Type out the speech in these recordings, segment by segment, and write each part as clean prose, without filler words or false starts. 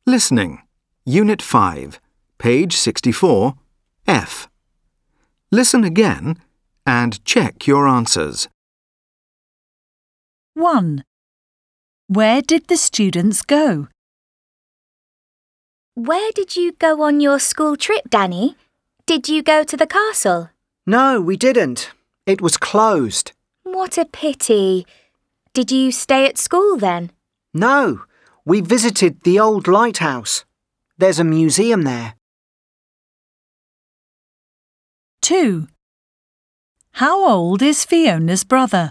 Listening. Unit 5, page 64, F. Listen again and check your answers. 1. Where did the students go? Where did you go on your school trip, Danny? Did you go to the castle? No, we didn't. It was closed. What a pity. Did you stay at school then? No, we visited the old lighthouse. There's a museum there. 2. How old is Fiona's brother?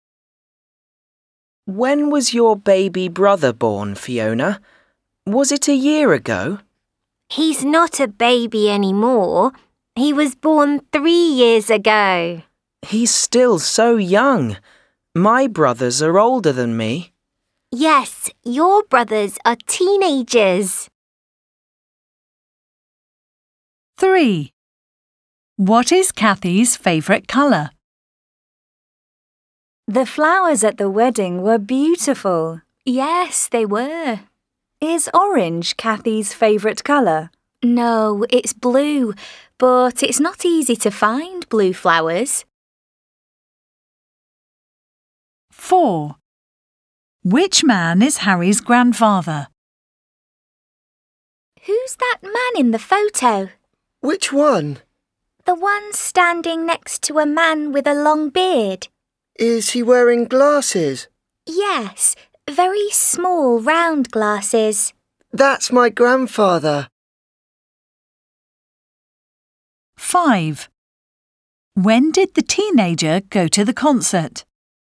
When was your baby brother born, Fiona? Was it a year ago? He's not a baby anymore. He was born 3 years ago. He's still so young. My brothers are older than me. Yes, your brothers are teenagers. 3. What is Kathy's favourite colour? The flowers at the wedding were beautiful. Yes, they were. Is orange Kathy's favourite colour? No, it's blue, but it's not easy to find blue flowers. 4. Which man is Harry's grandfather? Who's that man in the photo? Which one? The one standing next to a man with a long beard. Is he wearing glasses? Yes, very small round glasses. That's my grandfather. 5. When did the teenager go to the concert?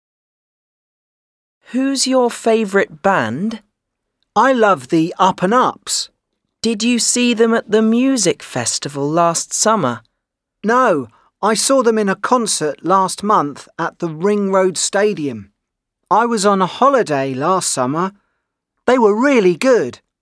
Who's your favourite band? I love the Up and Ups. Did you see them at the music festival last summer? No, I saw them in a concert last month at the Ring Road Stadium. I was on a holiday last summer. They were really good.